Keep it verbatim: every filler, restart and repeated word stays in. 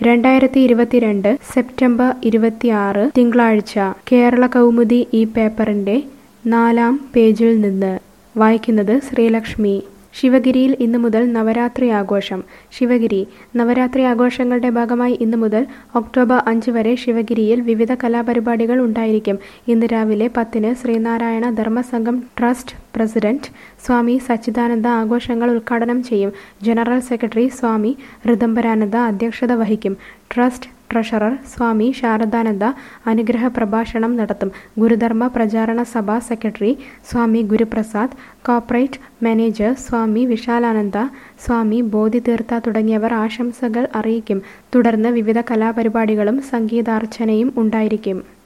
രണ്ടായിരത്തി ഇരുപത്തിരണ്ട് സെപ്റ്റംബർ ഇരുപത്തിയാറ് തിങ്കളാഴ്ച കേരള കൗമുദി ഈ പേപ്പറിന്റെ നാലാം പേജിൽ നിന്ന് വായിക്കുന്നത് ശ്രീലക്ഷ്മി. ശിവഗിരിയിൽ ഇന്നു മുതൽ നവരാത്രി ആഘോഷം. ശിവഗിരി നവരാത്രി ആഘോഷങ്ങളുടെ ഭാഗമായി ഇന്നു മുതൽ ഒക്ടോബർ അഞ്ച് വരെ ശിവഗിരിയിൽ വിവിധ കലാപരിപാടികൾ ഉണ്ടായിരിക്കും. ഇന്ന് രാവിലെ പത്തിന് ശ്രീനാരായണ ധർമ്മസംഘം ട്രസ്റ്റ് പ്രസിഡന്റ് സ്വാമി സച്ചിദാനന്ദ ആഘോഷങ്ങൾ ഉദ്ഘാടനം ചെയ്യും. ജനറൽ സെക്രട്ടറി സ്വാമി ഋദംബരാനന്ദ അധ്യക്ഷത വഹിക്കും. ട്രസ്റ്റ് ട്രഷറർ സ്വാമി ശാരദാനന്ദ അനുഗ്രഹ പ്രഭാഷണം നടത്തും. Gurudharma Pracharana Sabha secretary Swami Guruprasad, corporate manager Swami Visalananda, Swami Bodhitheertha തുടങ്ങിയവർ ആശംസകൾ അറിയിക്കും. തുടർന്ന് വിവിധ കലാപരിപാടികളും സംഗീതാർച്ചനയും ഉണ്ടായിരിക്കും.